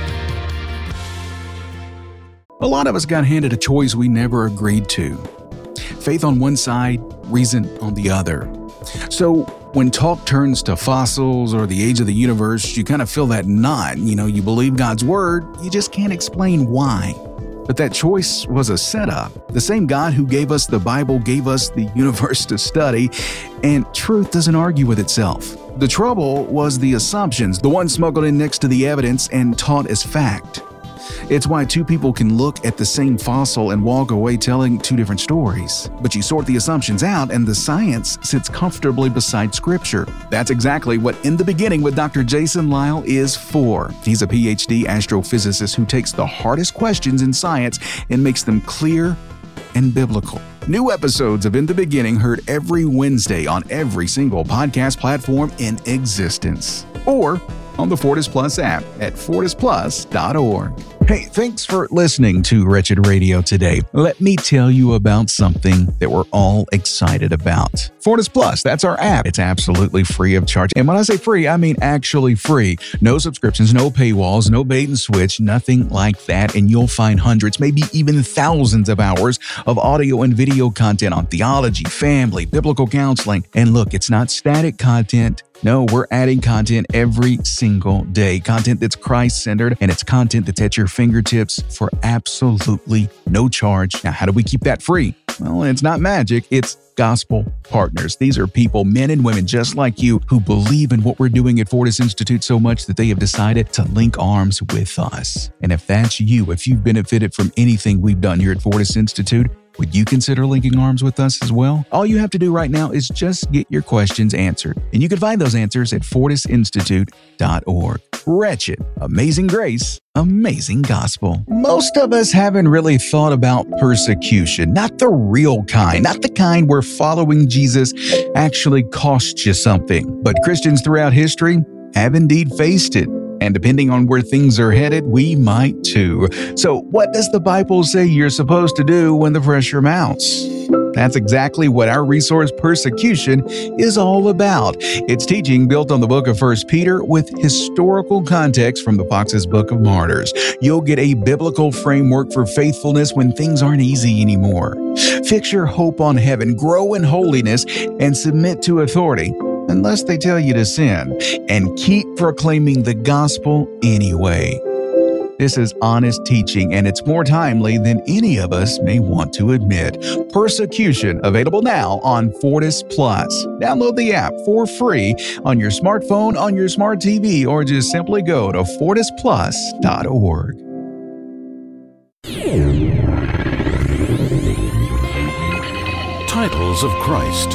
A lot of us got handed a choice we never agreed to. Faith on one side, reason on the other. So when talk turns to fossils or the age of the universe, you kind of feel that knot. You know, you believe God's word, you just can't explain why. But that choice was a setup. The same God who gave us the Bible gave us the universe to study, and truth doesn't argue with itself. The trouble was the assumptions, the ones smuggled in next to the evidence and taught as fact. It's why two people can look at the same fossil and walk away telling two different stories. But you sort the assumptions out and the science sits comfortably beside Scripture. That's exactly what In the Beginning with Doctor Jason Lisle is for. He's a P H D astrophysicist who takes the hardest questions in science and makes them clear and biblical. New episodes of In the Beginning heard every Wednesday on every single podcast platform in existence. Or on the Fortis Plus app at fortis plus dot org. Hey, thanks for listening to Wretched Radio today. Let me tell you about something that we're all excited about. Fortis Plus, that's our app. It's absolutely free of charge. And when I say free, I mean actually free. No subscriptions, no paywalls, no bait and switch, nothing like that. And you'll find hundreds, maybe even thousands of hours of audio and video content on theology, family, biblical counseling. And look, it's not static content. No, we're adding content every single day. Content that's Christ-centered, and it's content that's at your fingertips for absolutely no charge. Now, how do we keep that free? Well, it's not magic. It's gospel partners. These are people, men and women just like you, who believe in what we're doing at Fortis Institute so much that they have decided to link arms with us. And if that's you, if you've benefited from anything we've done here at Fortis Institute, would you consider linking arms with us as well? All you have to do right now is just get your questions answered. And you can find those answers at fortis institute dot org. Wretched, amazing grace, amazing gospel. Most of us haven't really thought about persecution, not the real kind, not the kind where following Jesus actually costs you something. But Christians throughout history have indeed faced it. And depending on where things are headed, we might too. So what does the Bible say you're supposed to do when the pressure mounts? That's exactly what our resource Persecution is all about. It's teaching built on the book of First Peter with historical context from the Fox's Book of Martyrs. You'll get a biblical framework for faithfulness when things aren't easy anymore. Fix your hope on heaven, grow in holiness, and submit to authority, unless they tell you to sin, and keep proclaiming the gospel anyway. This is honest teaching, and it's more timely than any of us may want to admit. Persecution, available now on Fortis Plus. Download the app for free on your smartphone, on your smart T V, or just simply go to fortis plus dot org. Titles of Christ.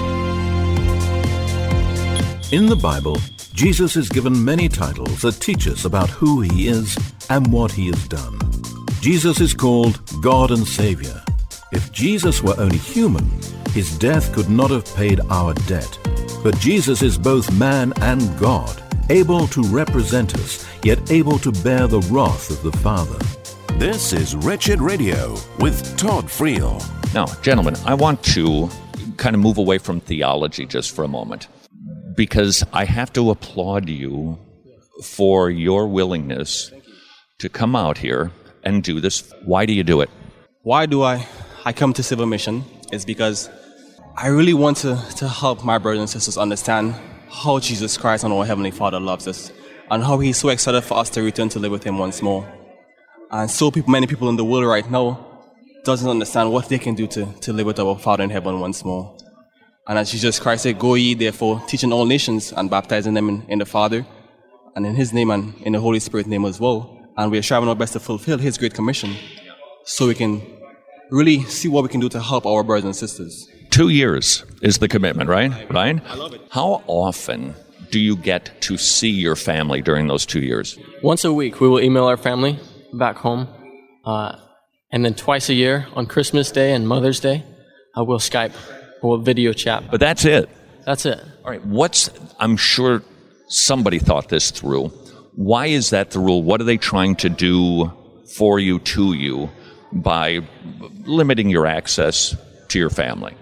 In the Bible, Jesus is given many titles that teach us about who he is and what he has done. Jesus is called God and Savior. If Jesus were only human, his death could not have paid our debt. But Jesus is both man and God, able to represent us, yet able to bear the wrath of the Father. This is Wretched Radio with Todd Friel. Now, gentlemen, I want to kind of move away from theology just for a moment, because I have to applaud you for your willingness to come out here and do this. Why do you do it? Why do I, I come to Civil Mission is because I really want to, to help my brothers and sisters understand how Jesus Christ and our Heavenly Father loves us, and how he's so excited for us to return to live with him once more. And so people, many people in the world right now doesn't understand what they can do to, to live with our Father in heaven once more. And as Jesus Christ said, go ye therefore, teaching all nations and baptizing them in, in the Father, and in his name and in the Holy Spirit name as well. And we are striving our best to fulfill his great commission so we can really see what we can do to help our brothers and sisters. Two years is the commitment, right? Right? I love it. How often do you get to see your family during those two years? Once a week, we will email our family back home. Uh, and then twice a year on Christmas Day and Mother's Day, uh, we'll Skype, we'll video chat. But that's it. That's it. All right. What's, I'm sure somebody thought this through. Why is that the rule? What are they trying to do for you, to you, by limiting your access to your family?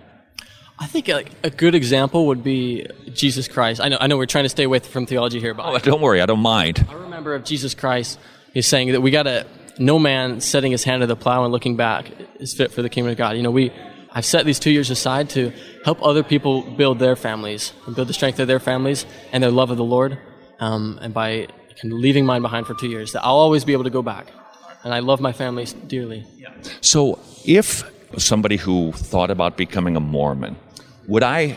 I think a, a good example would be Jesus Christ. I know, I know we're trying to stay away from theology here, but oh, don't worry, I don't mind. I remember of Jesus Christ is saying that we got to, no man setting his hand to the plow and looking back is fit for the kingdom of God. You know, we, I've set these two years aside to help other people build their families and build the strength of their families and their love of the Lord. Um, and by kind of leaving mine behind for two years, that I'll always be able to go back. And I love my family dearly. So if somebody who thought about becoming a Mormon, would I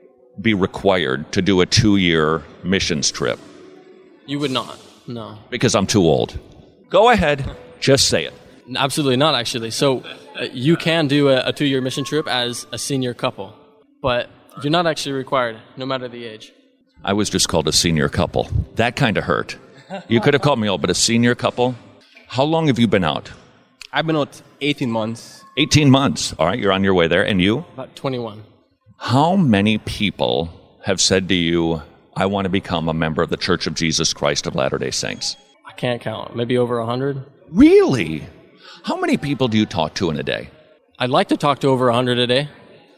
be required to do a two-year missions trip? You would not, no. Because I'm too old. Go ahead, just say it. Absolutely not, actually. So uh, you can do a, a two-year mission trip as a senior couple, but you're not actually required, no matter the age. I was just called a senior couple. That kind of hurt. You could have called me old, but a senior couple? How long have you been out? I've been out eighteen months. eighteen months. All right, you're on your way there. And you? About twenty-one. How many people have said to you, I want to become a member of the Church of Jesus Christ of Latter-day Saints? I can't count. Maybe over one hundred. Really? How many people do you talk to in a day? I'd like to talk to over one hundred a day.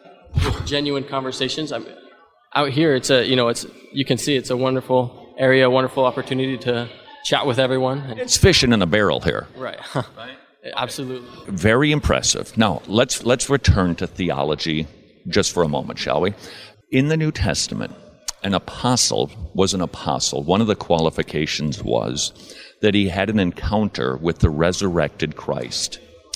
Genuine conversations. I'm out here. It's a, you know, it's, you can see it's a wonderful area, a wonderful opportunity to chat with everyone. It's fishing in a barrel here. Right. Right. Absolutely. Very impressive. Now, let's let's return to theology just for a moment, shall we? In the New Testament, an apostle was an apostle. One of the qualifications was that he had an encounter with the resurrected Christ.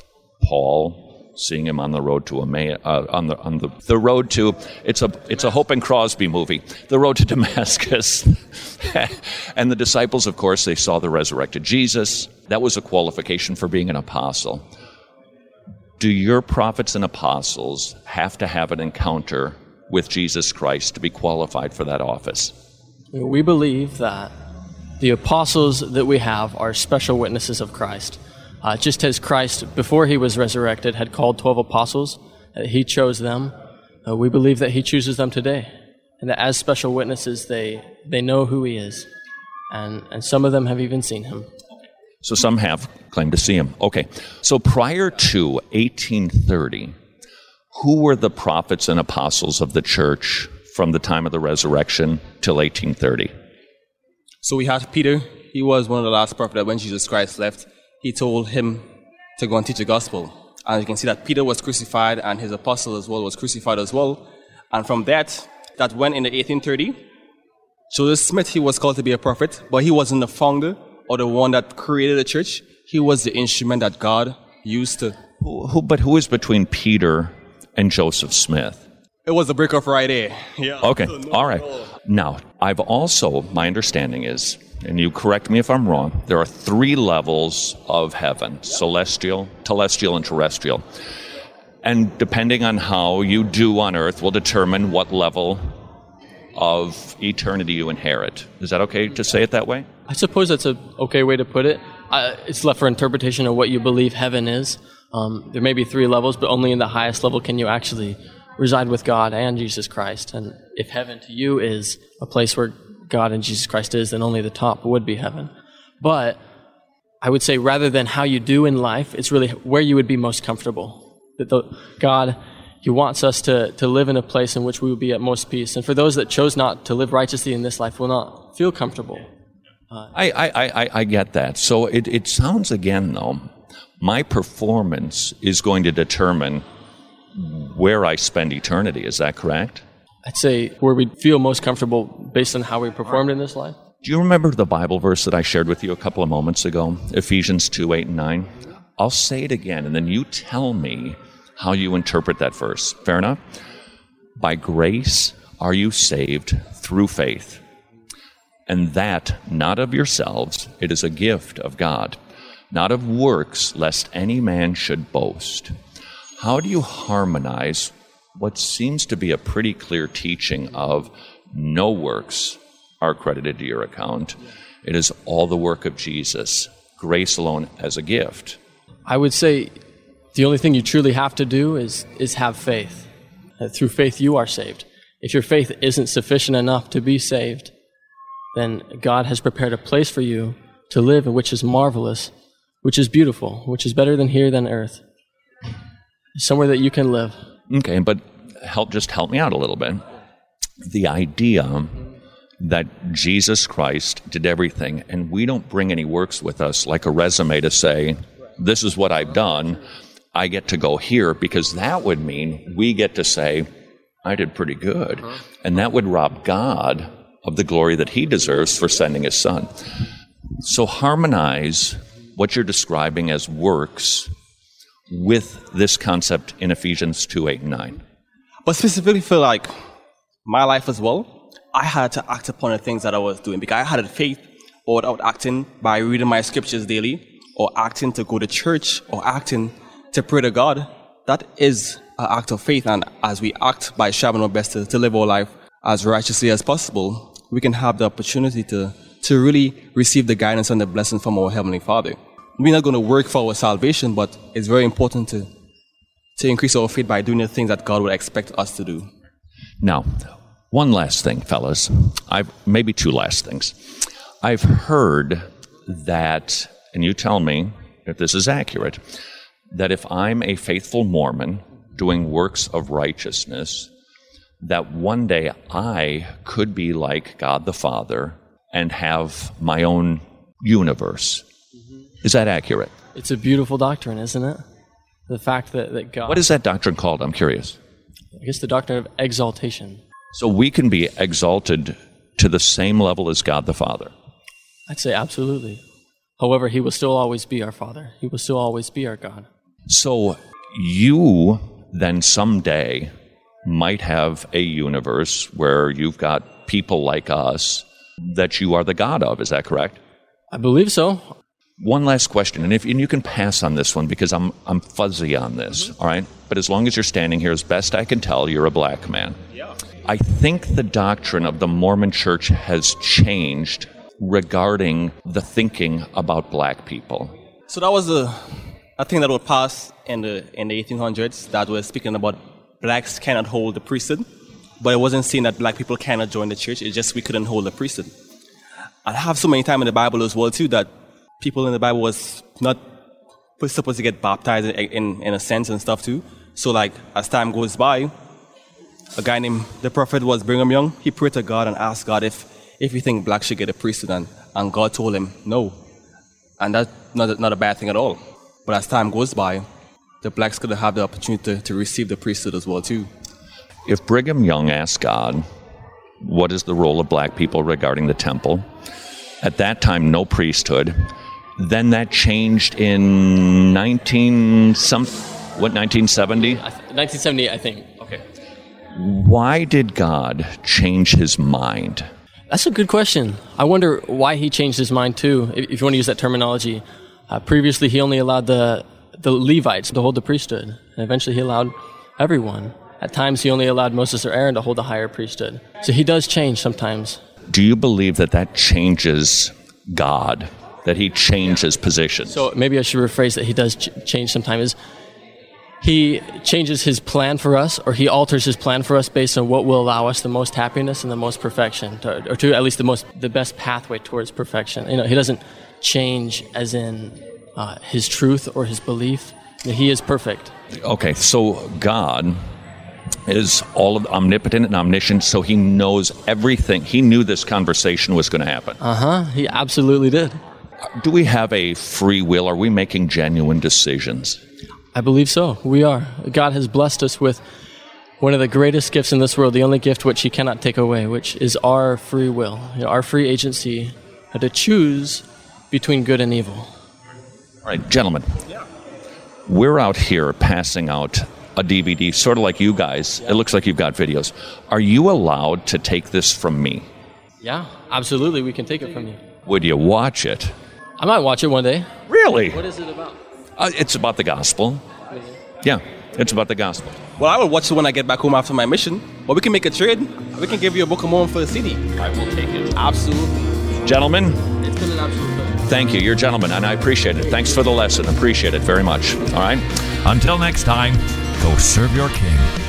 Paul, seeing him on the road to Emmaus, uh, on the on the the road to it's a it's a Hope and Crosby movie, the road to Damascus, and the disciples, of course, they saw the resurrected Jesus. That was a qualification for being an apostle. Do your prophets and apostles have to have an encounter with Jesus Christ to be qualified for that office? We believe that the apostles that we have are special witnesses of Christ. Uh, just as Christ, before he was resurrected, had called twelve apostles, uh, he chose them. Uh, we believe that he chooses them today. And that as special witnesses, they, they know who he is. And, and some of them have even seen him. So some have claimed to see him. Okay. So prior to eighteen thirty, who were the prophets and apostles of the church from the time of the resurrection till eighteen thirty? So we had Peter. He was one of the last prophets that when Jesus Christ left, he told him to go and teach the gospel. And you can see that Peter was crucified and his apostle as well was crucified as well. And from that, that went in the eighteen thirty. Joseph Smith, he was called to be a prophet, but he wasn't the founder or the one that created the church. He was the instrument that God used to... Who, who, but who is between Peter and Joseph Smith? It was the breakup right there. Yeah. Okay, all right. Now, I've also, my understanding is, and you correct me if I'm wrong, there are three levels of heaven: celestial, telestial, and terrestrial. And depending on how you do on earth will determine what level of eternity you inherit. Is that okay to say it that way? I suppose that's an okay way to put it. Uh, it's left for interpretation of what you believe heaven is. Um, there may be three levels, but only in the highest level can you actually reside with God and Jesus Christ. And if heaven to you is a place where God and Jesus Christ is, then only the top would be heaven. But I would say rather than how you do in life, it's really where you would be most comfortable. That the, God, he wants us to, to live in a place in which we will be at most peace. And for those that chose not to live righteously in this life will not feel comfortable. Uh, I, I, I, I get that. So it, it sounds again, though, my performance is going to determine where I spend eternity. Is that correct? I'd say where we feel most comfortable based on how we performed in this life. Do you remember the Bible verse that I shared with you a couple of moments ago? Ephesians two, eight, and nine? I'll say it again, and then you tell me how you interpret that verse. Fair enough? By grace are you saved through faith, and that not of yourselves, it is a gift of God, not of works, lest any man should boast. How do you harmonize what seems to be a pretty clear teaching of no works are credited to your account. It is all the work of Jesus, grace alone as a gift. I would say the only thing you truly have to do is, is have faith. Uh, through faith you are saved. If your faith isn't sufficient enough to be saved, then God has prepared a place for you to live, which is marvelous, which is beautiful, which is better than here than earth. Somewhere that you can live. Okay, but help just help me out a little bit. The idea that Jesus Christ did everything, and we don't bring any works with us like a resume to say, this is what I've done, I get to go here, because that would mean we get to say, I did pretty good. And that would rob God of the glory that he deserves for sending his son. So harmonize what you're describing as works with this concept in Ephesians two, eight, and nine. But specifically for like my life as well, I had to act upon the things that I was doing because I had a faith or without acting by reading my scriptures daily or acting to go to church or acting to pray to God. That is an act of faith, and as we act by striving our best to, to live our life as righteously as possible, we can have the opportunity to, to really receive the guidance and the blessing from our Heavenly Father. We're not going to work for our salvation, but it's very important to, to increase our faith by doing the things that God would expect us to do. Now, one last thing, fellas. I've maybe two last things. I've heard that, and you tell me if this is accurate, that if I'm a faithful Mormon doing works of righteousness, that one day I could be like God the Father and have my own universe. Is that accurate? It's a beautiful doctrine, isn't it? The fact that, that God... What is that doctrine called? I'm curious. I guess the doctrine of exaltation. So we can be exalted to the same level as God the Father? I'd say absolutely. However, he will still always be our Father. He will still always be our God. So you then someday might have a universe where you've got people like us that you are the God of. Is that correct? I believe so. One last question, and if and you can pass on this one because I'm I'm fuzzy on this, all right? But as long as you're standing here, as best I can tell, you're a black man. Yeah. I think the doctrine of the Mormon Church has changed regarding the thinking about black people. So that was a, a thing that was passed in the in the eighteen hundreds that was speaking about blacks cannot hold the priesthood, but it wasn't saying that black people cannot join the church. It's just we couldn't hold the priesthood. I have so many times in the Bible as well too that people in the Bible was not supposed to get baptized in, in, in a sense and stuff too. So like as time goes by, a guy named the prophet was Brigham Young. He prayed to God and asked God if if he think blacks should get a priesthood, and, and God told him no. And that's not, not a bad thing at all. But as time goes by, the blacks could have the opportunity to, to receive the priesthood as well too. If Brigham Young asked God, what is the role of black people regarding the temple? At that time, no priesthood. Then that changed in nineteen some what nineteen seventy? nineteen seventy, I think. Okay. Why did God change his mind? That's a good question. I wonder why he changed his mind too, if you want to use that terminology. Uh, previously, he only allowed the the Levites to hold the priesthood, and eventually he allowed everyone. At times, he only allowed Moses or Aaron to hold the higher priesthood. So he does change sometimes. Do you believe that that changes God, that he changes positions? So maybe I should rephrase that he does ch- change sometimes. Is he changes his plan for us, or he alters his plan for us based on what will allow us the most happiness and the most perfection, to, or to at least the most the best pathway towards perfection. You know, he doesn't change as in uh, his truth or his belief. You know, he is perfect. Okay, so God is all of omnipotent and omniscient, so he knows everything. He knew this conversation was going to happen. Uh-huh, he absolutely did. Do we have a free will? Are we making genuine decisions? I believe so. We are. God has blessed us with one of the greatest gifts in this world, the only gift which he cannot take away, which is our free will, you know, our free agency to choose between good and evil. All right, gentlemen, we're out here passing out a D V D, sort of like you guys. It looks like you've got videos. Are you allowed to take this from me? Yeah, absolutely. We can take it from you. Would you watch it? I might watch it one day. Really? What is it about? Uh, it's about the gospel. Yeah. It's about the gospel. Well, I will watch it when I get back home after my mission. But we can make a trade. We can give you a Book of Mormon for the C D. I will take it. Absolutely. Gentlemen. It's been an absolute pleasure. Thank you. You're gentlemen, and I appreciate it. Thanks for the lesson. Appreciate it very much. All right? Until next time, go serve your king.